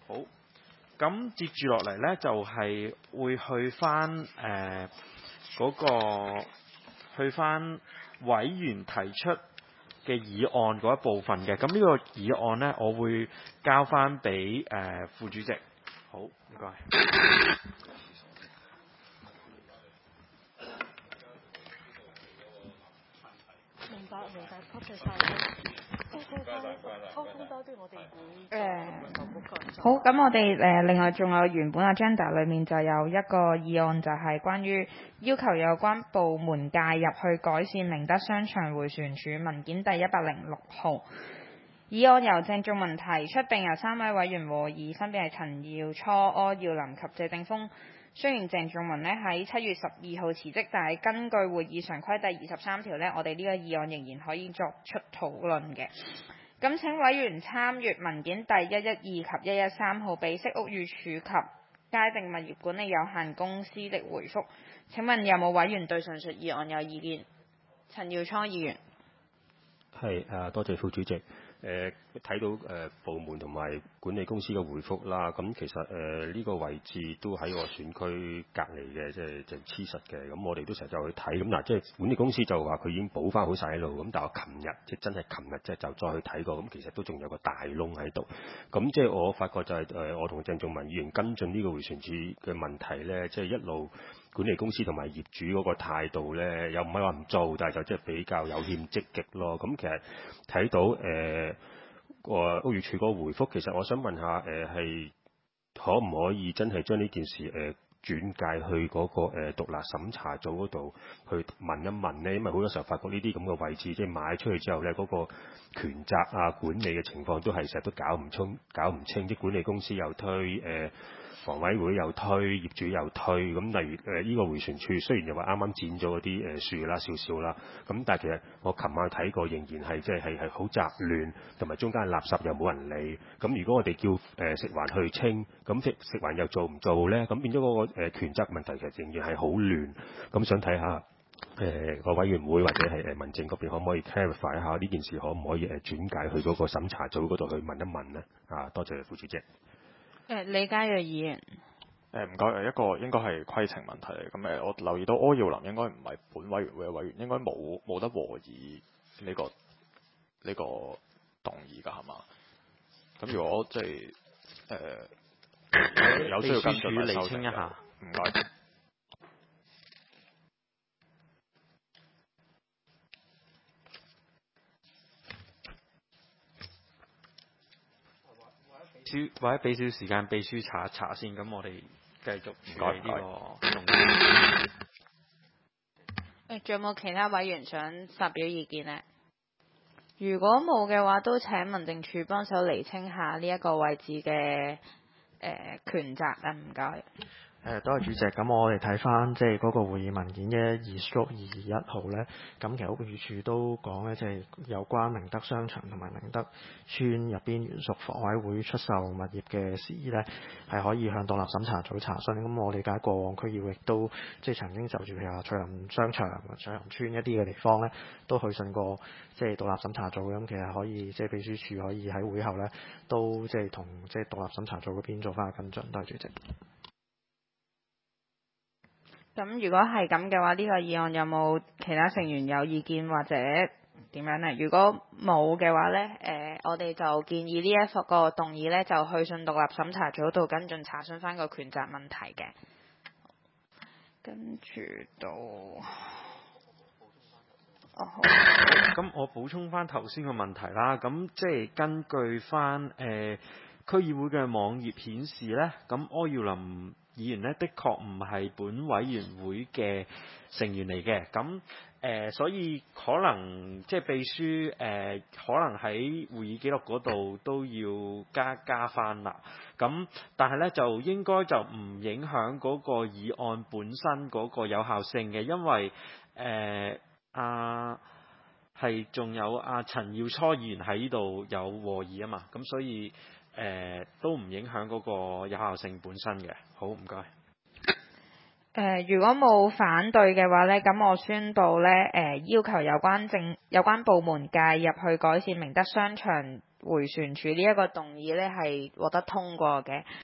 好，咁接住落嚟呢，就係、會去翻去翻委員提出嘅議案嗰一部分嘅。咁呢個議案呢，我會交翻俾副主席。好，唔該。 明白，多謝晒。溝通多啲，我哋會好，咁我哋另外仲有原本 agenda 裏面就有一個議案，就係關於要求有關部門介入去改善明德商場迴旋處文件第106號。議案由鄭仲文提出，並由3位委員和議，分別係陳耀初、柯耀林及謝正鋒。雖然鄭仲文喺7月12號辭職，但係根據會議常規第23條呢，我哋呢個議案仍然可以作出討論嘅。咁請委員參閱文件第112及113號，被釋屋宇署及佳定物業管理有限公司的回覆。請問有冇委員對上述議案有意見？陳耀初議員。 係多謝副主席。睇到部門同埋管理公司嘅回覆啦，咁其實呢個位置都喺我選區隔離嘅，即係黐實嘅。咁我哋都成日就去睇，咁嗱，即係管理公司就話佢已經補翻好晒喺路，咁但係我琴日即係真係琴日即係就再去睇過，咁其實都仲有個大窿喺度。咁即係我發覺就係我同鄭仲文議員跟進呢個迴旋處嘅問題咧，即係一路管理公司同埋業主嗰個態度咧，又唔係話唔做，但係就即係比較有欠積極咯。咁其實睇到屋宇署嗰個回覆，其實我想問下係可唔可以真係將呢件事轉介去嗰個獨立審查組嗰度去問一問呢？因為好多時候發覺呢啲咁嘅位置，即係買出去之後呢，嗰個權責啊管理嘅情況都係成日都搞唔清，即係管理公司又推房委會又推，業主又推，咁例如呢個迴旋處雖然又話啱啱剪咗嗰啲樹啦少少啦，咁但係其實我琴晚睇過，仍然係即係好雜亂，同埋中間垃圾又冇人理。咁如果我哋叫食環去清，咁食環又做唔做咧？咁變咗嗰個權責問題其實仍然係好亂。咁想睇下個委員會或者係民政嗰邊可唔可以 clarify 一下呢件事，可唔可以轉介去嗰個審查組嗰度去問一問呢？多謝副主席。 李嘉睿議員。 唔該，一個應該係規程問題嚟。咁我留意到柯耀林應該唔係本委員會嘅委員，應該冇得和議呢個動議㗎，係嘛？咁如果即係有需要跟進嚟釐清一下，唔該。 或者俾少時間秘書查一查先，咁我哋繼續處理呢個動議。 仲有冇其他委員想發表意見呢？如果冇嘅話，都請民政處幫手釐清下呢一個位置嘅權責啊！唔該。 多謝主席。咁我哋睇翻即係嗰個會議文件112/221號咧，咁其實屋宇署都講咧，即係有關明德商場同埋明德邨入邊原屬房委會出售物業嘅事宜咧，係可以向獨立審查組查詢。咁我理解過往區議會亦都即係曾經就住譬如話翠林商場、翠林邨一啲嘅地方咧，都去信過即係獨立審查組。咁其實可以即係秘書處可以喺會後咧，都即係同即係獨立審查組嗰邊做翻個跟進。多謝主席。 咁如果係咁嘅話，呢個議案有冇其他成員有意見或者點樣呢？如果冇嘅話呢，我哋就建議呢一個動議呢，就去信獨立審查組度跟進查詢翻個權責問題嘅。跟住到好。 咁我補充翻頭先個問題啦。咁即係根據翻區議會嘅網頁顯示呢，咁柯耀林議員呢，的確唔係本委員會嘅成員嚟嘅。咁所以可能即係秘書可能喺會議記錄嗰度都要加翻啦。咁但係呢，就應該就唔影響嗰個議案本身嗰個有效性嘅，因為係仲有陳耀初議員喺呢度有和議啊嘛，咁所以都唔影響嗰個有效性本身嘅。好，唔該。 如果冇反對嘅話呢，咁我宣佈呢，要求有關部門介入去改善明德商場迴旋處呢一個動議呢係獲得通過嘅。